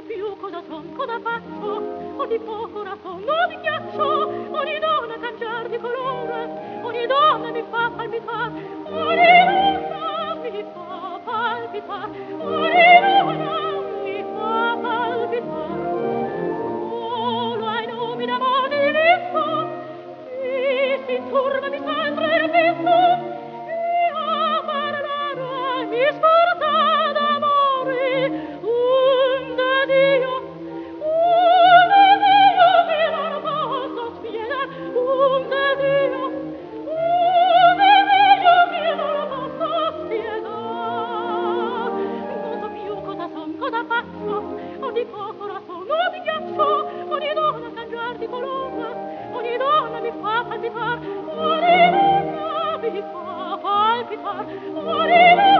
più cosa son, cosa faccio, o di fuoco corazon, o di ghiaccio, ogni donna cangiar di colore, ogni donna mi fa palpitar, ogni donna mi fa palpitar, ogni donna mi fa palpitar. Solo ai nomi d'amore di visto, si turba mi sempre il visto, e a parlare mi scorda d'amore, unde Dio che non posso spiegar, unde Dio che non posso spiegar. Non so più cosa son, cosa faccio, o di fuoco corazon, o di ghiaccio, ogni donna cangiar di colore, ogni donna mi fa palpitar, ogni donna mi fa palpitar, ogni donna